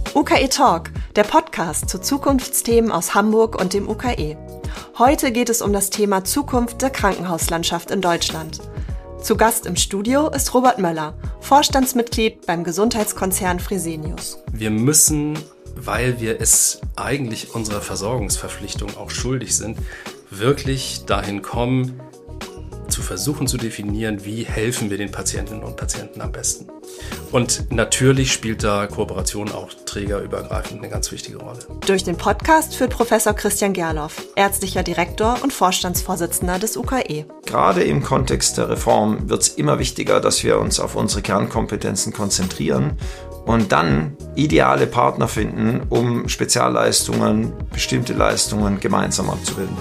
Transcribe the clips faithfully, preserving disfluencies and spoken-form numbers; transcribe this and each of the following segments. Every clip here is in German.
U K E Talk, der Podcast zu Zukunftsthemen aus Hamburg und dem U K E. Heute geht es um das Thema Zukunft der Krankenhauslandschaft in Deutschland. Zu Gast im Studio ist Robert Möller, Vorstandsmitglied beim Gesundheitskonzern Fresenius. Wir müssen, weil wir es eigentlich unserer Versorgungsverpflichtung auch schuldig sind, wirklich dahin kommen, zu versuchen zu definieren, wie helfen wir den Patientinnen und Patienten am besten. Und natürlich spielt da Kooperation auch trägerübergreifend eine ganz wichtige Rolle. Durch den Podcast führt Professor Christian Gerloff, ärztlicher Direktor und Vorstandsvorsitzender des U K E. Gerade im Kontext der Reform wird es immer wichtiger, dass wir uns auf unsere Kernkompetenzen konzentrieren und dann ideale Partner finden, um Spezialleistungen, bestimmte Leistungen gemeinsam abzubilden.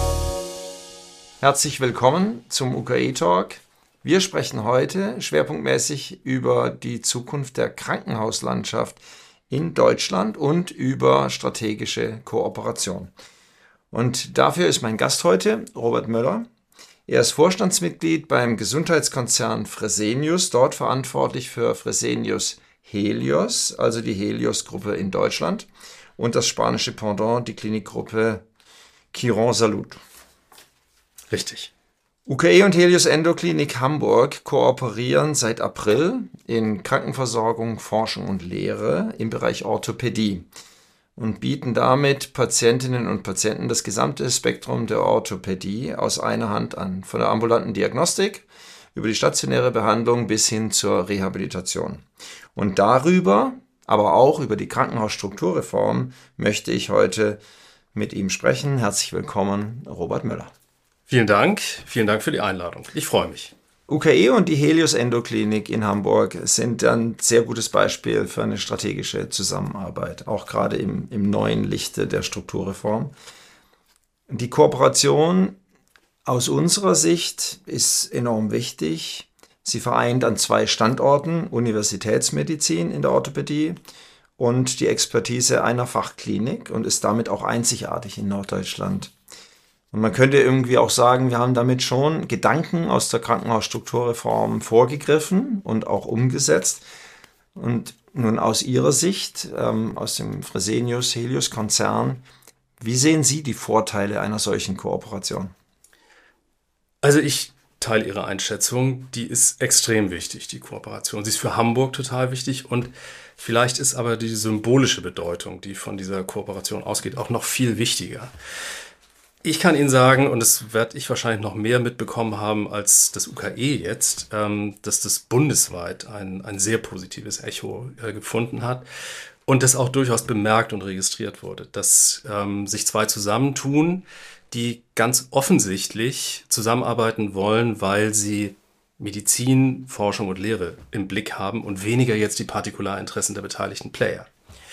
Herzlich willkommen zum U K E Talk. Wir sprechen heute schwerpunktmäßig über die Zukunft der Krankenhauslandschaft in Deutschland und über strategische Kooperation. Und dafür ist mein Gast heute Robert Möller. Er ist Vorstandsmitglied beim Gesundheitskonzern Fresenius, dort verantwortlich für Fresenius Helios, also die Helios-Gruppe in Deutschland, und das spanische Pendant, die Klinikgruppe Quirónsalud. Richtig. U K E und Helios Endoklinik Hamburg kooperieren seit April in Krankenversorgung, Forschung und Lehre im Bereich Orthopädie und bieten damit Patientinnen und Patienten das gesamte Spektrum der Orthopädie aus einer Hand an, von der ambulanten Diagnostik über die stationäre Behandlung bis hin zur Rehabilitation. Und darüber, aber auch über die Krankenhausstrukturreform, möchte ich heute mit ihm sprechen. Herzlich willkommen, Robert Möller. Vielen Dank, vielen Dank für die Einladung. Ich freue mich. U K E und die Helios Endoklinik in Hamburg sind ein sehr gutes Beispiel für eine strategische Zusammenarbeit, auch gerade im, im neuen Lichte der Strukturreform. Die Kooperation aus unserer Sicht ist enorm wichtig. Sie vereint an zwei Standorten Universitätsmedizin in der Orthopädie und die Expertise einer Fachklinik und ist damit auch einzigartig in Norddeutschland. Und man könnte irgendwie auch sagen, wir haben damit schon Gedanken aus der Krankenhausstrukturreform vorgegriffen und auch umgesetzt. Und nun aus Ihrer Sicht, ähm, aus dem Fresenius-Helios-Konzern, wie sehen Sie die Vorteile einer solchen Kooperation? Also ich teile Ihre Einschätzung, die ist extrem wichtig, die Kooperation. Sie ist für Hamburg total wichtig und vielleicht ist aber die symbolische Bedeutung, die von dieser Kooperation ausgeht, auch noch viel wichtiger. Ich kann Ihnen sagen, und das werde ich wahrscheinlich noch mehr mitbekommen haben als das U K E jetzt, ähm, dass das bundesweit ein, ein sehr positives Echo äh, gefunden hat und das auch durchaus bemerkt und registriert wurde, dass ähm, sich zwei zusammentun, die ganz offensichtlich zusammenarbeiten wollen, weil sie Medizin, Forschung und Lehre im Blick haben und weniger jetzt die Partikularinteressen der beteiligten Player.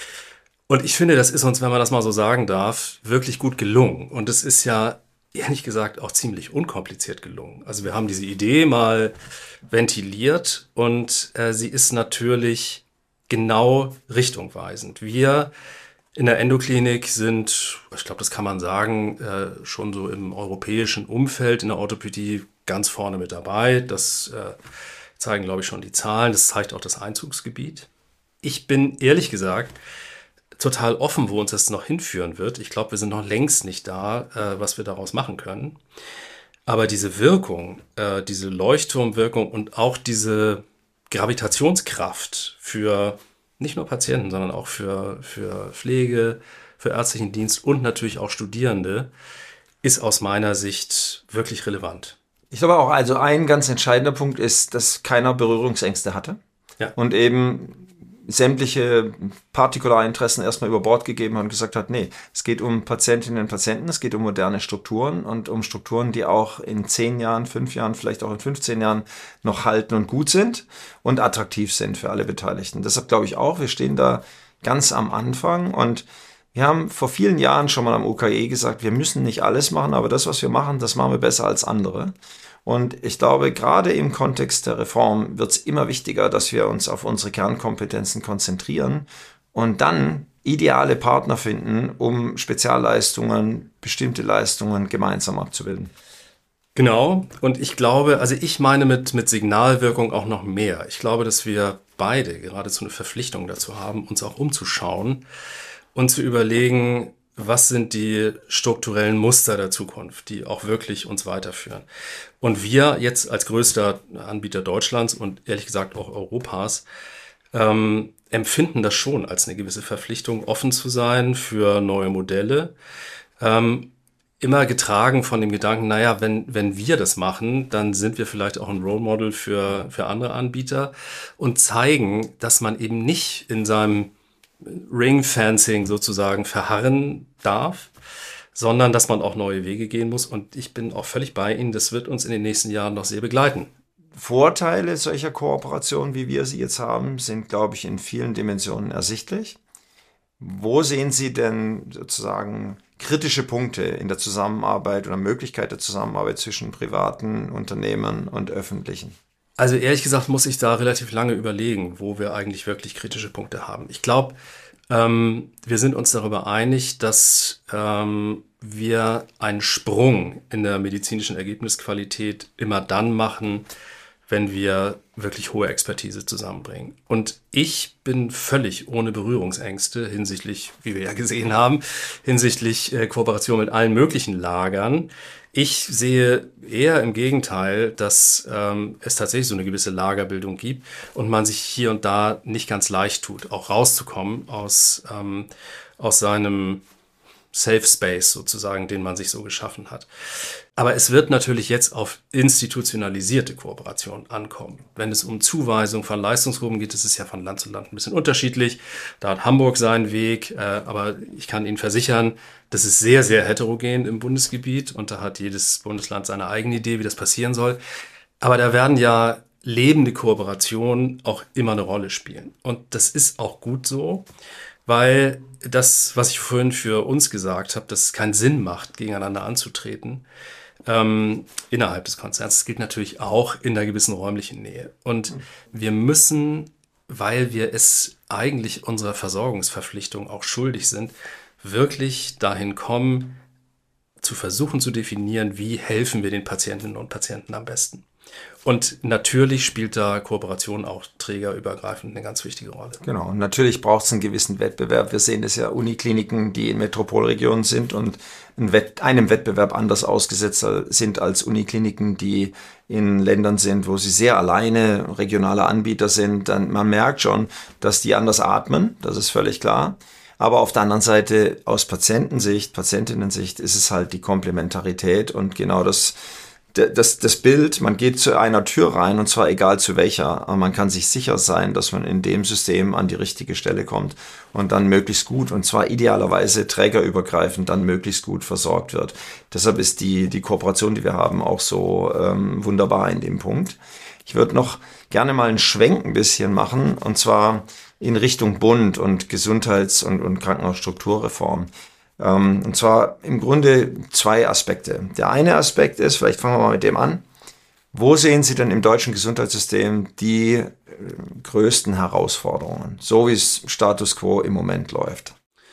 Und ich finde, das ist uns, wenn man das mal so sagen darf, wirklich gut gelungen. Und es ist ja, ehrlich gesagt, auch ziemlich unkompliziert gelungen. Also wir haben diese Idee mal ventiliert und äh, sie ist natürlich genau richtungweisend. Wir in der Endoklinik sind, ich glaube, das kann man sagen, äh, schon so im europäischen Umfeld in der Orthopädie ganz vorne mit dabei. Das äh, zeigen, glaube ich, schon die Zahlen. Das zeigt auch das Einzugsgebiet. Ich bin ehrlich gesagt total offen, wo uns das noch hinführen wird. Ich glaube, wir sind noch längst nicht da, äh, was wir daraus machen können. Aber diese Wirkung, äh, diese Leuchtturmwirkung und auch diese Gravitationskraft für nicht nur Patienten, sondern auch für, für Pflege, für ärztlichen Dienst und natürlich auch Studierende, ist aus meiner Sicht wirklich relevant. Ich glaube auch, also ein ganz entscheidender Punkt ist, dass keiner Berührungsängste hatte. Ja. Und eben sämtliche Partikularinteressen erstmal über Bord gegeben hat und gesagt hat, nee, es geht um Patientinnen und Patienten, es geht um moderne Strukturen und um Strukturen, die auch in zehn Jahren, fünf Jahren, vielleicht auch in fünfzehn Jahren noch halten und gut sind und attraktiv sind für alle Beteiligten. Deshalb glaube ich auch, wir stehen da ganz am Anfang und wir haben vor vielen Jahren schon mal am U K E gesagt, wir müssen nicht alles machen, aber das, was wir machen, das machen wir besser als andere. Und ich glaube, gerade im Kontext der Reform wird es immer wichtiger, dass wir uns auf unsere Kernkompetenzen konzentrieren und dann ideale Partner finden, um Spezialleistungen, bestimmte Leistungen gemeinsam abzubilden. Genau. Und ich glaube, also ich meine mit, mit Signalwirkung auch noch mehr. Ich glaube, dass wir beide geradezu eine Verpflichtung dazu haben, uns auch umzuschauen und zu überlegen, was sind die strukturellen Muster der Zukunft, die auch wirklich uns weiterführen. Und wir jetzt als größter Anbieter Deutschlands und ehrlich gesagt auch Europas ähm, empfinden das schon als eine gewisse Verpflichtung, offen zu sein für neue Modelle. Ähm, immer getragen von dem Gedanken, naja, wenn, wenn wir das machen, dann sind wir vielleicht auch ein Role Model für, für andere Anbieter und zeigen, dass man eben nicht in seinem Ring-Fencing sozusagen verharren darf, sondern dass man auch neue Wege gehen muss. Und ich bin auch völlig bei Ihnen, das wird uns in den nächsten Jahren noch sehr begleiten. Vorteile solcher Kooperationen, wie wir sie jetzt haben, sind, glaube ich, in vielen Dimensionen ersichtlich. Wo sehen Sie denn sozusagen kritische Punkte in der Zusammenarbeit oder Möglichkeit der Zusammenarbeit zwischen privaten Unternehmen und öffentlichen? Also ehrlich gesagt muss ich da relativ lange überlegen, wo wir eigentlich wirklich kritische Punkte haben. Ich glaube, ähm, wir sind uns darüber einig, dass ähm, wir einen Sprung in der medizinischen Ergebnisqualität immer dann machen, wenn wir wirklich hohe Expertise zusammenbringen. Und ich bin völlig ohne Berührungsängste hinsichtlich, wie wir ja gesehen haben, hinsichtlich äh, Kooperation mit allen möglichen Lagern. Ich sehe eher im Gegenteil, dass ähm, es tatsächlich so eine gewisse Lagerbildung gibt und man sich hier und da nicht ganz leicht tut, auch rauszukommen aus, ähm, aus seinem Safe Space sozusagen, den man sich so geschaffen hat. Aber es wird natürlich jetzt auf institutionalisierte Kooperation ankommen. Wenn es um Zuweisung von Leistungsgruppen geht, ist es ja von Land zu Land ein bisschen unterschiedlich. Da hat Hamburg seinen Weg, äh, aber ich kann Ihnen versichern, das ist sehr, sehr heterogen im Bundesgebiet und da hat jedes Bundesland seine eigene Idee, wie das passieren soll. Aber da werden ja lebende Kooperationen auch immer eine Rolle spielen. Und das ist auch gut so, weil das, was ich vorhin für uns gesagt habe, dass es keinen Sinn macht, gegeneinander anzutreten, ähm, innerhalb des Konzerns. Das gilt natürlich auch in einer gewissen räumlichen Nähe. Und wir müssen, weil wir es eigentlich unserer Versorgungsverpflichtung auch schuldig sind, wirklich dahin kommen, zu versuchen zu definieren, wie helfen wir den Patientinnen und Patienten am besten. Und natürlich spielt da Kooperation auch trägerübergreifend eine ganz wichtige Rolle. Genau, und natürlich braucht es einen gewissen Wettbewerb. Wir sehen das ja, Unikliniken, die in Metropolregionen sind und einem Wettbewerb anders ausgesetzt sind als Unikliniken, die in Ländern sind, wo sie sehr alleine regionale Anbieter sind. Dann, man merkt schon, dass die anders atmen, das ist völlig klar. Aber auf der anderen Seite, aus Patientensicht, Patientinnensicht, ist es halt die Komplementarität und genau das, das, das Bild, man geht zu einer Tür rein und zwar egal zu welcher, aber man kann sich sicher sein, dass man in dem System an die richtige Stelle kommt und dann möglichst gut und zwar idealerweise trägerübergreifend dann möglichst gut versorgt wird. Deshalb ist die, die Kooperation, die wir haben, auch so ähm, wunderbar in dem Punkt. Ich würde noch gerne mal einen Schwenk ein bisschen machen und zwar in Richtung Bund und Gesundheits- und, und Krankenhausstrukturreform. Ähm, und zwar im Grunde zwei Aspekte. Der eine Aspekt ist, vielleicht fangen wir mal mit dem an, wo sehen Sie denn im deutschen Gesundheitssystem die äh, größten Herausforderungen, so wie es Status quo im Moment läuft?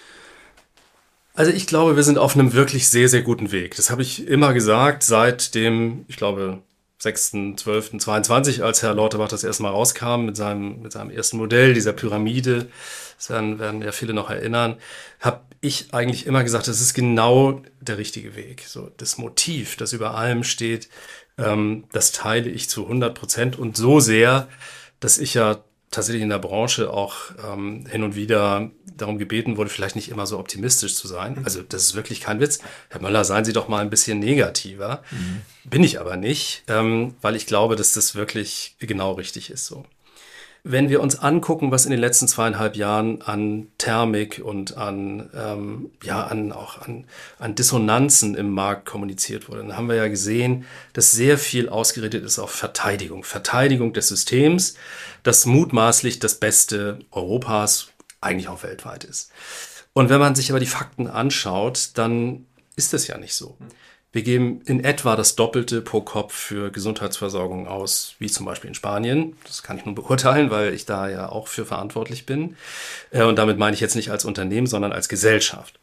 Also ich glaube, wir sind auf einem wirklich sehr, sehr guten Weg. Das habe ich immer gesagt, seit dem, ich glaube, sechster zwölfter zweiundzwanzig, als Herr Lauterbach das erste Mal rauskam mit seinem, mit seinem ersten Modell, dieser Pyramide, das werden, werden ja viele noch erinnern, habe ich eigentlich immer gesagt, das ist genau der richtige Weg. So, das Motiv, das über allem steht, ähm, das teile ich zu hundert Prozent und so sehr, dass ich ja tatsächlich in der Branche auch ähm, hin und wieder darum gebeten wurde, vielleicht nicht immer so optimistisch zu sein. Also das ist wirklich kein Witz. Herr Möller, seien Sie doch mal ein bisschen negativer. Mhm. Bin ich aber nicht, ähm, weil ich glaube, dass das wirklich genau richtig ist so. Wenn wir uns angucken, was in den letzten zweieinhalb Jahren an Thermik und an, ähm, ja, an, auch an, an Dissonanzen im Markt kommuniziert wurde, dann haben wir ja gesehen, dass sehr viel ausgerichtet ist auf Verteidigung. Verteidigung des Systems, das mutmaßlich das Beste Europas, eigentlich auch weltweit ist. Und wenn man sich aber die Fakten anschaut, dann ist das ja nicht so. Wir geben in etwa das Doppelte pro Kopf für Gesundheitsversorgung aus, wie zum Beispiel in Spanien. Das kann ich nur beurteilen, weil ich da ja auch für verantwortlich bin. Und damit meine ich jetzt nicht als Unternehmen, sondern als Gesellschaft.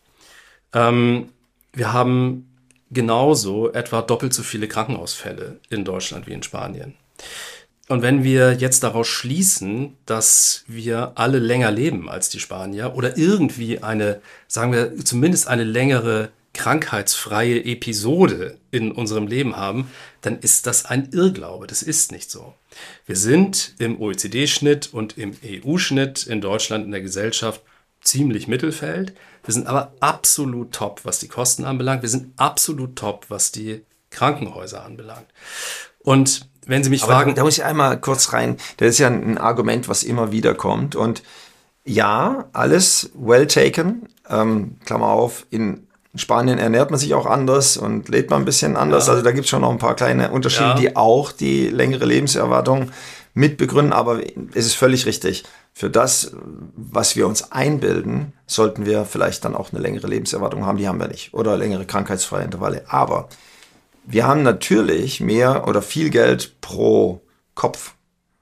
Wir haben genauso etwa doppelt so viele Krankenhausfälle in Deutschland wie in Spanien. Und wenn wir jetzt daraus schließen, dass wir alle länger leben als die Spanier oder irgendwie eine, sagen wir, zumindest eine längere krankheitsfreie Episode in unserem Leben haben, dann ist das ein Irrglaube. Das ist nicht so. Wir sind im O E C D-Schnitt und im E U-Schnitt in Deutschland in der Gesellschaft ziemlich Mittelfeld. Wir sind aber absolut top, was die Kosten anbelangt. Wir sind absolut top, was die Krankenhäuser anbelangt. Und wenn Sie mich aber fragen... Da, da muss ich einmal kurz rein. Das ist ja ein Argument, was immer wieder kommt. Und ja, alles well taken. Ähm, Klammer auf, in Spanien ernährt man sich auch anders und lebt man ein bisschen anders. Ja. Also da gibt es schon noch ein paar kleine Unterschiede, ja, die auch die längere Lebenserwartung mitbegründen. Aber es ist völlig richtig. Für das, was wir uns einbilden, sollten wir vielleicht dann auch eine längere Lebenserwartung haben. Die haben wir nicht. Oder längere krankheitsfreie Intervalle. Aber wir haben natürlich mehr oder viel Geld pro Kopf.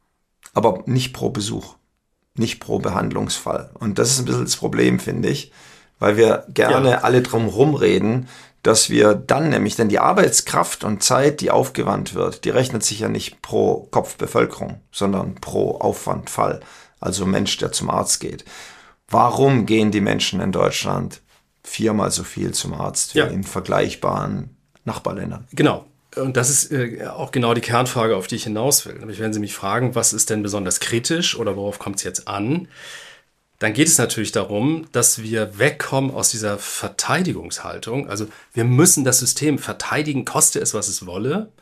Aber nicht pro Besuch. Nicht pro Behandlungsfall. Und das ist ein bisschen das Problem, finde ich. Weil wir gerne ja. alle drum rumreden, dass wir dann nämlich, denn die Arbeitskraft und Zeit, die aufgewandt wird, die rechnet sich ja nicht pro Kopf Bevölkerung, sondern pro Aufwandfall, also Mensch, der zum Arzt geht. Warum gehen die Menschen in Deutschland viermal so viel zum Arzt wie ja. in vergleichbaren Nachbarländern? Genau. Und das ist äh, auch genau die Kernfrage, auf die ich hinaus will. Nämlich, wenn Sie mich fragen, was ist denn besonders kritisch oder worauf kommt es jetzt an, dann geht es natürlich darum, dass wir wegkommen aus dieser Verteidigungshaltung. Also wir müssen das System verteidigen, koste es, was es wolle.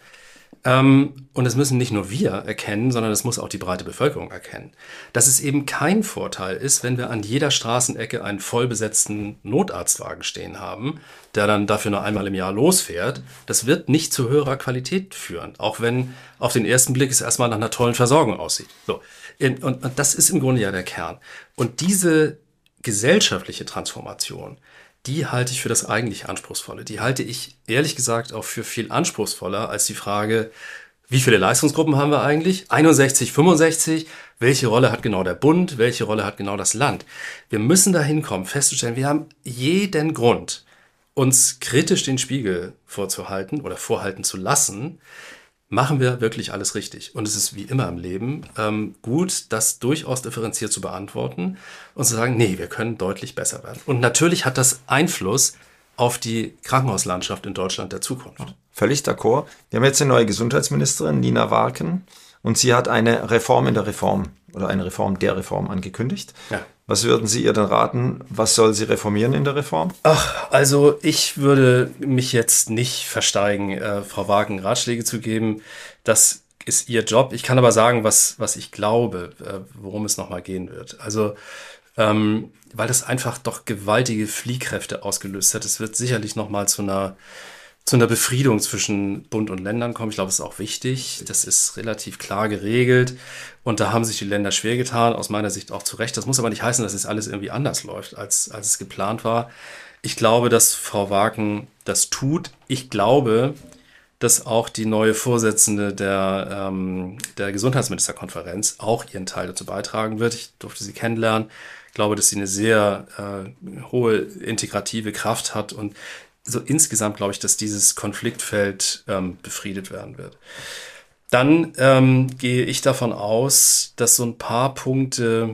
Ähm, und das müssen nicht nur wir erkennen, sondern das muss auch die breite Bevölkerung erkennen. Dass es eben kein Vorteil ist, wenn wir an jeder Straßenecke einen vollbesetzten Notarztwagen stehen haben, der dann dafür nur einmal im Jahr losfährt. Das wird nicht zu höherer Qualität führen, auch wenn auf den ersten Blick es erstmal nach einer tollen Versorgung aussieht. So. Und, und das ist im Grunde ja der Kern. Und diese gesellschaftliche Transformation, die halte ich für das eigentlich Anspruchsvolle. Die halte ich ehrlich gesagt auch für viel anspruchsvoller als die Frage, wie viele Leistungsgruppen haben wir eigentlich? einundsechzig, fünfundsechzig? Welche Rolle hat genau der Bund? Welche Rolle hat genau das Land? Wir müssen dahin kommen, festzustellen, wir haben jeden Grund, uns kritisch den Spiegel vorzuhalten oder vorhalten zu lassen. Machen wir wirklich alles richtig? Und es ist wie immer im Leben ähm, gut, das durchaus differenziert zu beantworten und zu sagen, nee, wir können deutlich besser werden. Und natürlich hat das Einfluss auf die Krankenhauslandschaft in Deutschland der Zukunft. Völlig d'accord. Wir haben jetzt eine neue Gesundheitsministerin, Nina Warken, und sie hat eine Reform in der Reform oder eine Reform der Reform angekündigt. Ja. Was würden Sie ihr denn raten? Was soll sie reformieren in der Reform? Ach, also ich würde mich jetzt nicht versteigen, äh, Frau Warken Ratschläge zu geben. Das ist ihr Job. Ich kann aber sagen, was, was ich glaube, äh, worum es nochmal gehen wird. Also, ähm, weil das einfach doch gewaltige Fliehkräfte ausgelöst hat. Es wird sicherlich nochmal zu einer zu einer Befriedung zwischen Bund und Ländern kommen. Ich glaube, das ist auch wichtig. Das ist relativ klar geregelt. Und da haben sich die Länder schwer getan, aus meiner Sicht auch zu Recht. Das muss aber nicht heißen, dass es alles irgendwie anders läuft, als, als es geplant war. Ich glaube, dass Frau Warken das tut. Ich glaube, dass auch die neue Vorsitzende der, ähm, der Gesundheitsministerkonferenz auch ihren Teil dazu beitragen wird. Ich durfte sie kennenlernen. Ich glaube, dass sie eine sehr äh, hohe integrative Kraft hat und so insgesamt glaube ich, dass dieses Konfliktfeld ähm, befriedet werden wird. Dann ähm, gehe ich davon aus, dass so ein paar Punkte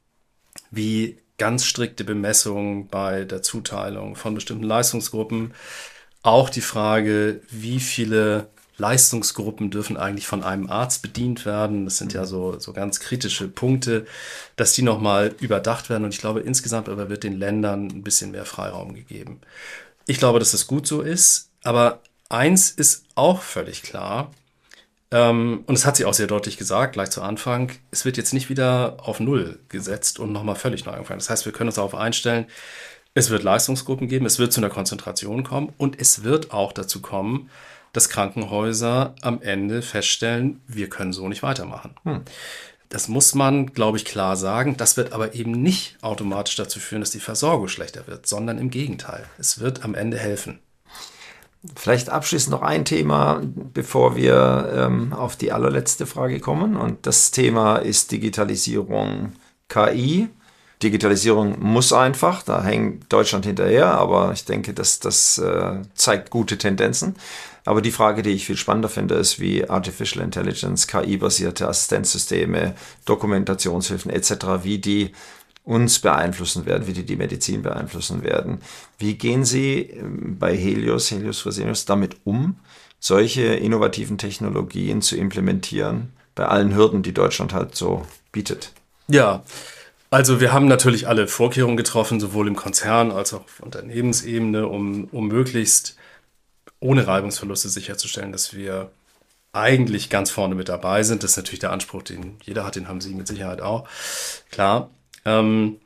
wie ganz strikte Bemessungen bei der Zuteilung von bestimmten Leistungsgruppen, auch die Frage, wie viele Leistungsgruppen dürfen eigentlich von einem Arzt bedient werden, das sind ja so, so ganz kritische Punkte, dass die nochmal überdacht werden. Und ich glaube, insgesamt aber wird den Ländern ein bisschen mehr Freiraum gegeben. Ich glaube, dass das gut so ist, aber eins ist auch völlig klar, ähm, und das hat sie auch sehr deutlich gesagt, gleich zu Anfang, es wird jetzt nicht wieder auf Null gesetzt und nochmal völlig neu angefangen. Das heißt, wir können uns darauf einstellen, es wird Leistungsgruppen geben, es wird zu einer Konzentration kommen und es wird auch dazu kommen, dass Krankenhäuser am Ende feststellen, wir können so nicht weitermachen. Hm. Das muss man, glaube ich, klar sagen. Das wird aber eben nicht automatisch dazu führen, dass die Versorgung schlechter wird, sondern im Gegenteil. Es wird am Ende helfen. Vielleicht abschließend noch ein Thema, bevor wir ähm, auf die allerletzte Frage kommen. Und das Thema ist Digitalisierung, K I. Digitalisierung muss einfach, da hängt Deutschland hinterher, aber ich denke, dass das äh, zeigt gute Tendenzen. Aber die Frage, die ich viel spannender finde, ist, wie Artificial Intelligence, K I-basierte Assistenzsysteme, Dokumentationshilfen et cetera, wie die uns beeinflussen werden, wie die die Medizin beeinflussen werden. Wie gehen Sie bei Helios, Helios Fresenius damit um, solche innovativen Technologien zu implementieren, bei allen Hürden, die Deutschland halt so bietet? Ja, also wir haben natürlich alle Vorkehrungen getroffen, sowohl im Konzern als auch auf Unternehmensebene, um, um möglichst ohne Reibungsverluste sicherzustellen, dass wir eigentlich ganz vorne mit dabei sind. Das ist natürlich der Anspruch, den jeder hat, den haben Sie mit Sicherheit auch. Klar. Ähm,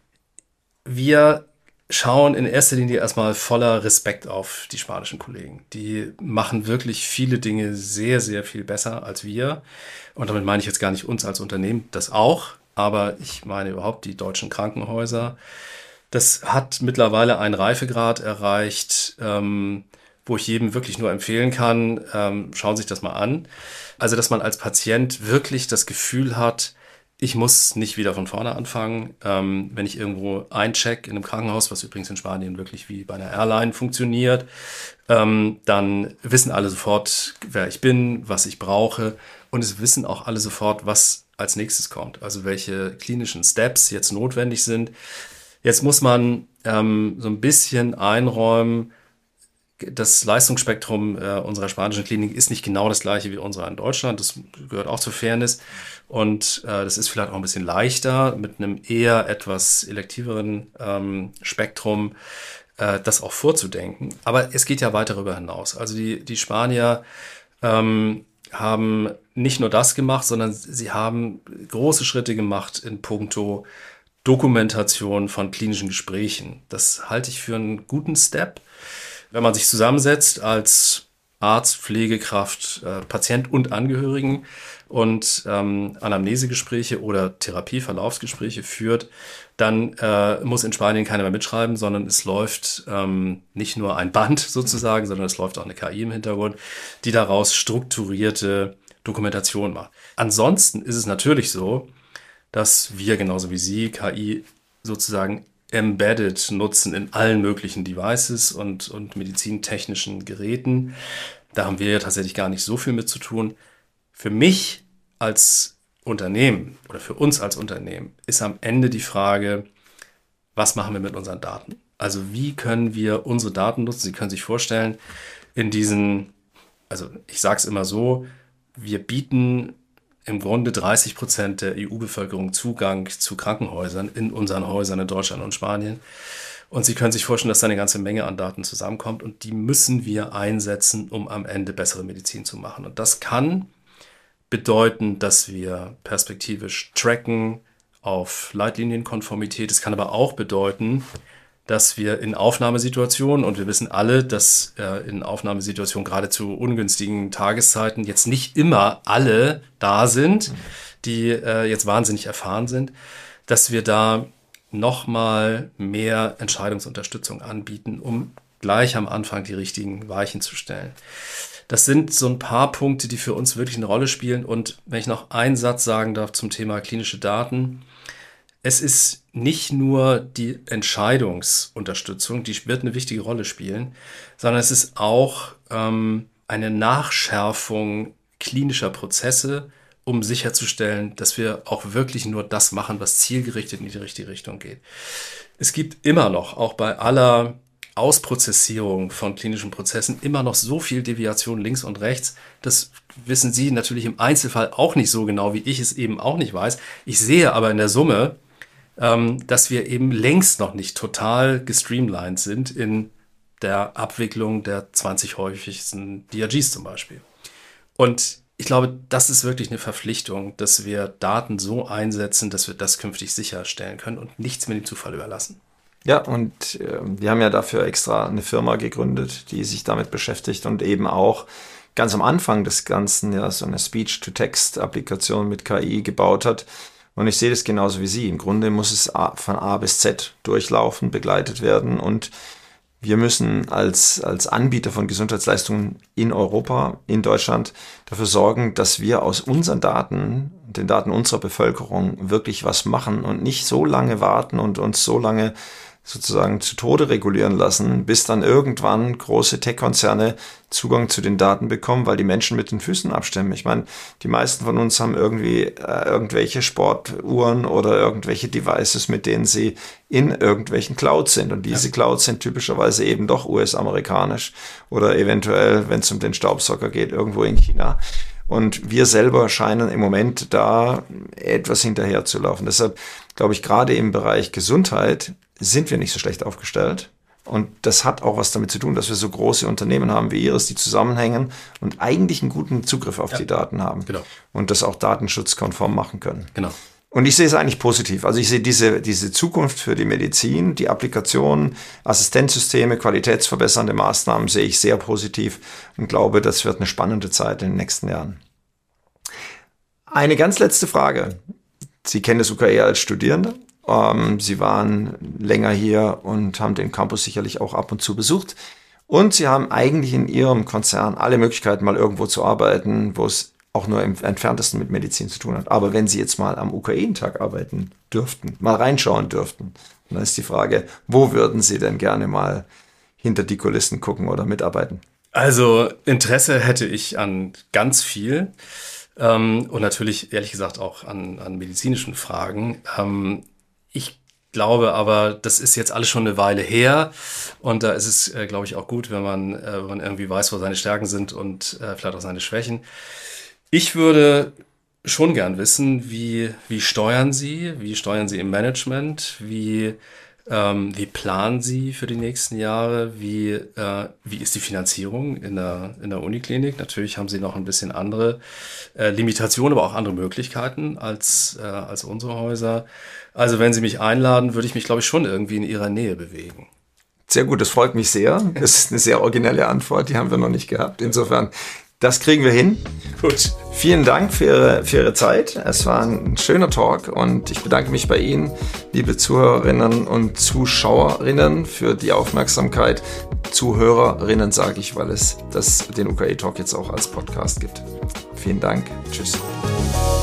wir schauen in erster Linie erstmal voller Respekt auf die spanischen Kollegen. Die machen wirklich viele Dinge sehr, sehr viel besser als wir. Und damit meine ich jetzt gar nicht uns als Unternehmen, das auch. Aber ich meine überhaupt die deutschen Krankenhäuser. Das hat mittlerweile einen Reifegrad erreicht, ähm, wo ich jedem wirklich nur empfehlen kann, ähm, schauen Sie sich das mal an. Also, dass man als Patient wirklich das Gefühl hat, ich muss nicht wieder von vorne anfangen. Ähm, wenn ich irgendwo eincheck in einem Krankenhaus, was übrigens in Spanien wirklich wie bei einer Airline funktioniert, ähm, dann wissen alle sofort, wer ich bin, was ich brauche. Und es wissen auch alle sofort, was als nächstes kommt. Also welche klinischen Steps jetzt notwendig sind. Jetzt muss man ähm, so ein bisschen einräumen, das Leistungsspektrum äh, unserer spanischen Klinik ist nicht genau das gleiche wie unserer in Deutschland. Das gehört auch zur Fairness. Und äh, das ist vielleicht auch ein bisschen leichter mit einem eher etwas elektiveren ähm, Spektrum, äh, das auch vorzudenken. Aber es geht ja weiter darüber hinaus. Also die, die Spanier ähm, haben nicht nur das gemacht, sondern sie haben große Schritte gemacht in puncto Dokumentation von klinischen Gesprächen. Das halte ich für einen guten Step. Wenn man sich zusammensetzt als Arzt, Pflegekraft, äh, Patient und Angehörigen und ähm, Anamnesegespräche oder Therapieverlaufsgespräche führt, dann äh, muss in Spanien keiner mehr mitschreiben, sondern es läuft ähm, nicht nur ein Band sozusagen, sondern es läuft auch eine K I im Hintergrund, die daraus strukturierte Dokumentation macht. Ansonsten ist es natürlich so, dass wir genauso wie Sie K I sozusagen embedded nutzen in allen möglichen Devices und, und medizintechnischen Geräten. Da haben wir ja tatsächlich gar nicht so viel mit zu tun. Für mich als Unternehmen oder für uns als Unternehmen ist am Ende die Frage, was machen wir mit unseren Daten? Also wie können wir unsere Daten nutzen? Sie können sich vorstellen, in diesen, also ich sage es immer so, wir bieten im Grunde dreißig Prozent der E U-Bevölkerung Zugang zu Krankenhäusern in unseren Häusern in Deutschland und Spanien. Und Sie können sich vorstellen, dass da eine ganze Menge an Daten zusammenkommt und die müssen wir einsetzen, um am Ende bessere Medizin zu machen. Und das kann bedeuten, dass wir perspektivisch tracken auf Leitlinienkonformität. Es kann aber auch bedeuten, dass wir in Aufnahmesituationen, und wir wissen alle, dass äh, in Aufnahmesituationen gerade zu ungünstigen Tageszeiten jetzt nicht immer alle da sind, die äh, jetzt wahnsinnig erfahren sind, dass wir da nochmal mehr Entscheidungsunterstützung anbieten, um gleich am Anfang die richtigen Weichen zu stellen. Das sind so ein paar Punkte, die für uns wirklich eine Rolle spielen. Und wenn ich noch einen Satz sagen darf zum Thema klinische Daten, es ist nicht nur die Entscheidungsunterstützung, die wird eine wichtige Rolle spielen, sondern es ist auch ähm, eine Nachschärfung klinischer Prozesse, um sicherzustellen, dass wir auch wirklich nur das machen, was zielgerichtet in die richtige Richtung geht. Es gibt immer noch, auch bei aller Ausprozessierung von klinischen Prozessen, immer noch so viel Deviation links und rechts. Das wissen Sie natürlich im Einzelfall auch nicht so genau, wie ich es eben auch nicht weiß. Ich sehe aber in der Summe, dass wir eben längst noch nicht total gestreamlined sind in der Abwicklung der zwanzig häufigsten D R Gs zum Beispiel. Und ich glaube, das ist wirklich eine Verpflichtung, dass wir Daten so einsetzen, dass wir das künftig sicherstellen können und nichts mit dem Zufall überlassen. Ja, und äh, wir haben ja dafür extra eine Firma gegründet, die sich damit beschäftigt und eben auch ganz am Anfang des Ganzen ja so eine Speech-to-Text-Applikation mit K I gebaut hat. Und ich sehe das genauso wie Sie. Im Grunde muss es von A bis Z durchlaufen, begleitet werden. Und wir müssen als, als Anbieter von Gesundheitsleistungen in Europa, in Deutschland, dafür sorgen, dass wir aus unseren Daten den Daten unserer Bevölkerung wirklich was machen und nicht so lange warten und uns so lange sozusagen zu Tode regulieren lassen, bis dann irgendwann große Tech-Konzerne Zugang zu den Daten bekommen, weil die Menschen mit den Füßen abstimmen. Ich meine, die meisten von uns haben irgendwie äh, irgendwelche Sportuhren oder irgendwelche Devices, mit denen sie in irgendwelchen Clouds sind. Und diese ja. Clouds sind typischerweise eben doch U S-amerikanisch oder eventuell, wenn es um den Staubsauger geht, irgendwo in China. Und wir selber scheinen im Moment da etwas hinterher zu laufen. Deshalb glaube ich, gerade im Bereich Gesundheit sind wir nicht so schlecht aufgestellt. Und das hat auch was damit zu tun, dass wir so große Unternehmen haben wie Ihres, die zusammenhängen und eigentlich einen guten Zugriff auf ja. die Daten haben. Genau. Und das auch datenschutzkonform machen können. Genau. Und ich sehe es eigentlich positiv. Also ich sehe diese, diese Zukunft für die Medizin, die Applikationen, Assistenzsysteme, qualitätsverbessernde Maßnahmen sehe ich sehr positiv und glaube, das wird eine spannende Zeit in den nächsten Jahren. Eine ganz letzte Frage. Sie kennen das U K E als Studierende. Ähm, Sie waren länger hier und haben den Campus sicherlich auch ab und zu besucht. Und Sie haben eigentlich in Ihrem Konzern alle Möglichkeiten, mal irgendwo zu arbeiten, wo es auch nur im entferntesten mit Medizin zu tun hat. Aber wenn Sie jetzt mal am U K E-Tag arbeiten dürften, mal reinschauen dürften, dann ist die Frage, wo würden Sie denn gerne mal hinter die Kulissen gucken oder mitarbeiten? Also Interesse hätte ich an ganz viel ähm, und natürlich ehrlich gesagt auch an, an medizinischen Fragen. Ähm, ich glaube aber, das ist jetzt alles schon eine Weile her und da ist es, äh, glaube ich, auch gut, wenn man, äh, wenn man irgendwie weiß, wo seine Stärken sind und äh, vielleicht auch seine Schwächen. Ich würde schon gern wissen, wie, wie steuern Sie, wie steuern Sie im Management, wie, ähm, wie planen Sie für die nächsten Jahre, wie, äh, wie ist die Finanzierung in der, in der Uniklinik? Natürlich haben Sie noch ein bisschen andere äh, Limitationen, aber auch andere Möglichkeiten als, äh, als unsere Häuser. Also wenn Sie mich einladen, würde ich mich, glaube ich, schon irgendwie in Ihrer Nähe bewegen. Sehr gut, das freut mich sehr. Das ist eine sehr originelle Antwort, die haben wir noch nicht gehabt. Insofern, das kriegen wir hin. Gut. Vielen Dank für Ihre, für Ihre Zeit. Es war ein schöner Talk und ich bedanke mich bei Ihnen, liebe Zuhörerinnen und Zuschauerinnen, für die Aufmerksamkeit. Zuhörerinnen sage ich, weil es das, den U K E-Talk jetzt auch als Podcast gibt. Vielen Dank. Tschüss.